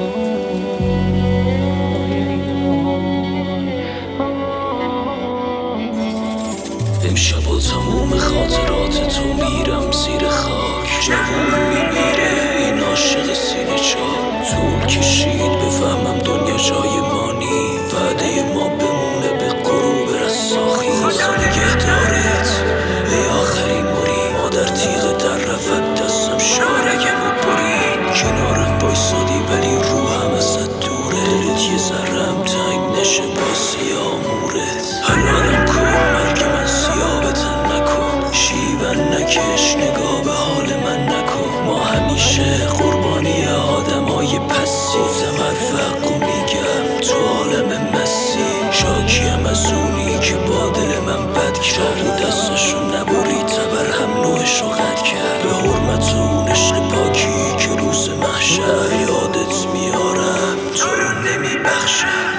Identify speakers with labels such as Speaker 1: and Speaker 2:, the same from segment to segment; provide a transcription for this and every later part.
Speaker 1: امشب با تموم خاطرات تو میرم زیر خاک. جوون میمیره این عاشق سینه چاک. طول کشید بفهمم دنیا جای ما نی. وعده ما بمونه به غروب رساخی. خدا نگهدارت ای آخرین موری. ما در تیغ در رفت دستم شارگم و بری. کنارم بایستادی ولی روحم ازت دوره. دلت یه ذرم تنگ نشه با سیامورت. حلالم کن مرگ من سیابتن نکن. شیون نکش نگاه به حال من نکن. ما همیشه قربانی آدمای پسی. گفتم الفقو میگم تو عالم مسی. شاکیم از اونی که با دل من بد کرد. رو دستاشو نبری تبر هم نوعشو قد کرد. به حرمت اون عشق پاکی که روز محشر یادت میارم تو رو نمیبخشم.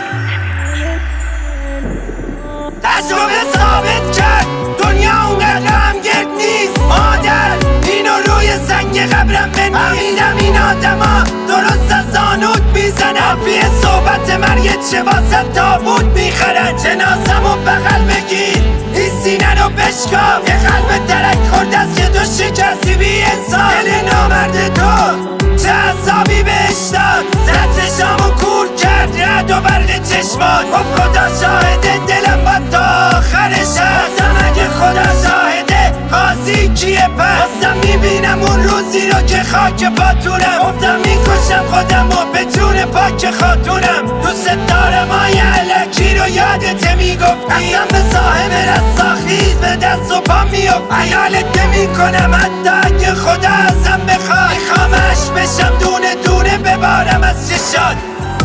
Speaker 2: تجربه ثابت کرد دنیا اونقدر غمگین نیست. مادر اینو روی سنگ قبرم بنویس. فهمیدم این آدما درست از زانوت میزنن. حرفی صحبت مرگت چه واسه تابوت میخرن. جنازمو بغل بگیر این سینه رو بشکاف. یه قلب درک خورد از که تو شکستی بی انسان. دل نامرد تو چه عذابی بهش داد. زد چشامو کور کرد رد و برق چشمات. خب خدا شاهده دلم با تا آخرش هست. اگه خدا شاهده قاضی کیه پس. گفتم میبینم اون روزی رو که خاک پاتونم. گفتم میکشم خودم و به جون پاک خاتونم. دوست دارم های علکی رو یادت میگفتی. اصلا به صاحب رستاخیز به دست و پا میفتی. خیالت نمیکنم حتی اگه خدا ازم بخواد. میخوامش بشم دونه دونه ببارم از چشات.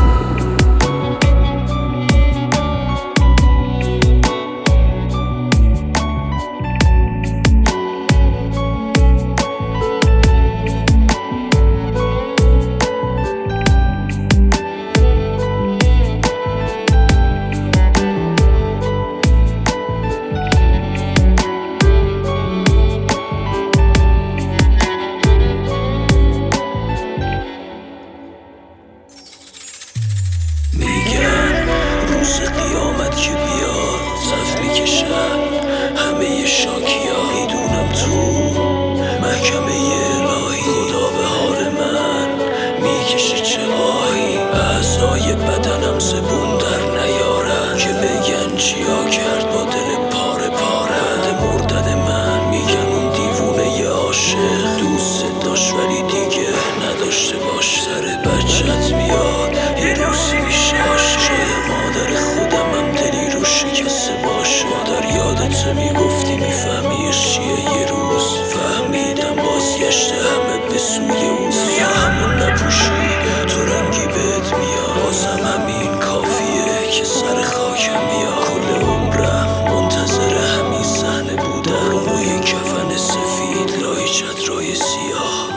Speaker 1: روز قیامت که بیاد صف میکشن همه شاکیا. میدونم تو محکمه الهی خدا به حال من میکشه چه آهی. اعضای بدنم زبون در نیارن که بگن چیا کرد با دل پاره پاره. بعد مردن من میگن اون دیوونه ی عاشق دوست داشت ولی دیگه نداشته باش. سر بچت میاد یه روزی بیشاش. شاید مادر خودمم دلی رو شکسته باشه. مادر یادت میگفتی میفهمیش چیه. یه روز فهمیدم بازگشته همه به سوی اون. همون نپوشی تو رنگی بهت میاد. بازم همین کافیه که سر خاکم میاد. کل عمرم منتظر همین صحنه بودم. روی کفن سفید لای چترای سیاه.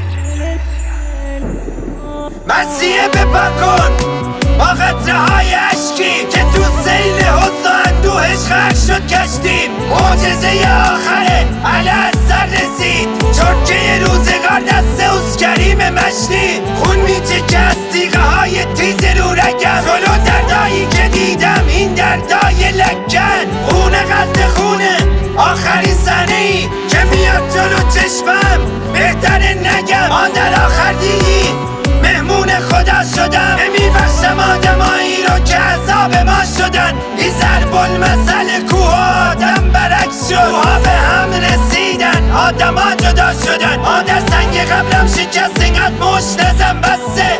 Speaker 2: مسیح بپا کن با قطره های عشقی که تو سیل حزن و اندوهش غرق شد کشتیم. معجزه آخره از سر رسید. چرکه روزگار دست اوز کریم مشتی. خون میچکه از تیغه های تیز رو رگم. جلو دردایی که دیدم این دردای لکن. خونه قد خونه آخرین صحنه ای که میاد جلو چشمم. بهتره نگم مادر آخر دیدی مهمون خدا شدم. نمیبخشم آدمایی رو که عذاب ما شدن. این ضرب المثل کوه آدم برعکس شد. کوها به هم رسیدن آدما جدا شدن. ما در سنگ قبرم شکست اینقدر مش نزن بسه.